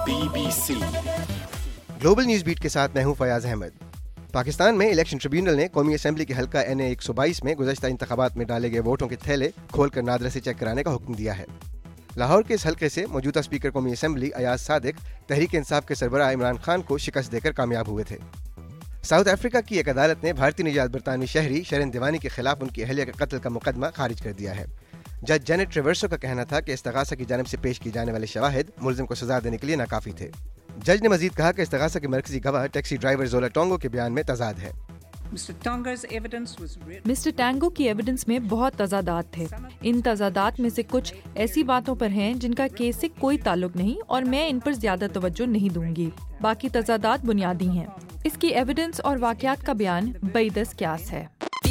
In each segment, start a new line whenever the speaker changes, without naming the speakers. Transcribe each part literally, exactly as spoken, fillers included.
Be B C
global news beat کے ساتھ میں ہوں فیاض احمد۔ پاکستان میں الیکشن ٹریبیونل نے قومی اسمبلی کے حلقہ این اے ایک سو بائیس میں گزشتہ انتخابات میں ڈالے گئے ووٹوں کے تھیلے کھول کر نادرہ سے چیک کرانے کا حکم دیا ہے۔ لاہور کے اس حلقے سے موجودہ اسپیکر قومی اسمبلی ایاز صادق تحریک انصاف کے سربراہ عمران خان کو شکست دے کر کامیاب ہوئے تھے۔ ساؤتھ افریقہ کی ایک عدالت نے بھارتی نژاد برطانوی شہری شرن دیوانی کے خلاف ان کی اہلیہ کے قتل کا مقدمہ خارج کر دیا ہے۔ جج جینٹ ٹریورسو کا کہنا تھا کہ استغاثہ کی جانب سے پیش کی جانے والے شواہد ملزم کو سزا دینے کے لیے ناکافی تھے۔ جج نے مزید کہا کہ استغاثہ کے مرکزی گواہ ٹیکسی ڈرائیور زولا ٹونگو کے بیان میں تضاد ہے۔
مسٹر ٹینگو کی ایویڈنس میں بہت تضادات تھے۔ ان تضادات میں سے کچھ ایسی باتوں پر ہیں جن کا کیس سے کوئی تعلق نہیں اور میں ان پر زیادہ توجہ نہیں دوں گی۔ باقی تضادات بنیادی ہیں۔ اس کی ایویڈنس اور واقعات کا بیان بعیدس قیاس ہے۔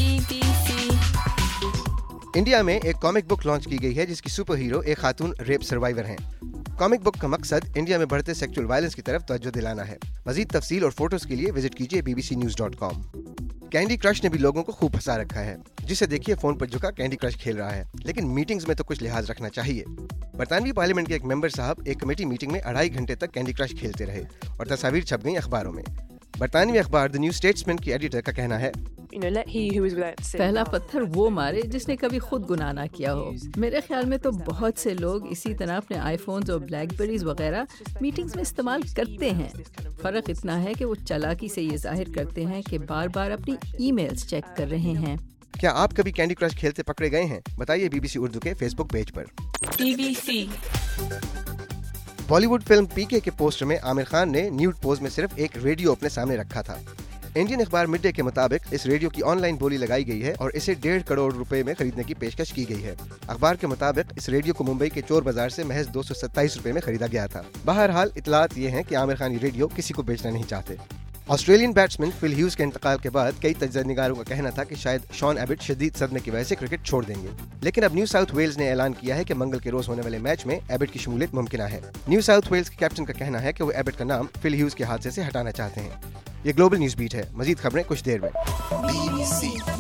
انڈیا میں ایک کامک بک لانچ کی گئی ہے جس کی سپر ہیرو ایک خاتون ریپ سروائیور ہیں۔ کامک بک کا مقصد انڈیا میں بڑھتے سیکچول وائلنس کی طرف توجہ دلانا ہے۔ مزید تفصیل اور فوٹوز کے لیے وزٹ کیجیے B B C news dot com. Candy Crush نے بھی لوگوں کو خوب پھنسا رکھا ہے۔ جسے دیکھیے فون پر جھکا کینڈی کرش کھیل رہا ہے، لیکن میٹنگز میں تو کچھ لحاظ رکھنا چاہیے۔ برطانوی پارلیمنٹ کے ایک ممبر صاحب ایک کمیٹی میٹنگ میں اڑھائی گھنٹے تک کینڈی کرش کھیلتے رہے اور تصاویر چھپ گئیں اخباروں میں۔ برطانوی اخبار دی نیو اسٹیٹسمین کی ایڈیٹر کا کہنا ہے،
پہلا پتھر وہ مارے جس نے کبھی خود گناہ نہ کیا ہو۔ میرے خیال میں تو بہت سے لوگ اسی طرح اپنے آئی فونز اور بلیک بیریز وغیرہ میٹنگز میں استعمال کرتے ہیں۔ فرق اتنا ہے کہ وہ چالاکی سے یہ ظاہر کرتے ہیں کہ بار بار اپنی ای میلز چیک کر رہے ہیں۔
کیا آپ کبھی کینڈی کرش کھیلتے پکڑے گئے ہیں؟ بتائیے بی بی سی اردو کے فیس بک پیج پر۔
B B C
Bollywood film P K کے پوسٹر میں عامر خان نے نیوڈ پوز میں صرف ایک ریڈیو اپنے سامنے رکھا تھا۔ انڈین اخبار مڈ ڈے کے مطابق اس ریڈیو کی آن لائن بولی لگائی گئی ہے اور اسے ڈیڑھ کروڑ روپے میں خریدنے کی پیشکش کی گئی ہے۔ اخبار کے مطابق اس ریڈیو کو ممبئی کے چور بازار سے محض دو سو ستائیس روپے میں خریدا گیا تھا۔ بہرحال اطلاعات یہ ہیں کہ عامر خان یہ ریڈیو کسی کو بیچنا نہیں چاہتے۔ آسٹریلین بیٹسمین فل ہیوز کے انتقال کے بعد کئی تجزیہ نگاروں کا کہنا تھا کہ شاید شان ایبٹ شدید صدمے کی وجہ سے کرکٹ چھوڑ دیں گے، لیکن اب نیو ساؤتھ ویلز نے اعلان کیا ہے کہ منگل کے روز ہونے والے میچ میں ایبٹ کی شمولیت ممکنہ ہے۔ نیو ساؤتھ ویلز کے کیپٹن کا کہنا ہے کہ وہ ایبٹ کا نام فل ہیوز کے حادثے سے ہٹانا چاہتے ہیں۔ یہ گلوبل نیوز بیٹ ہے۔ مزید خبریں کچھ دیر میں۔
Be B C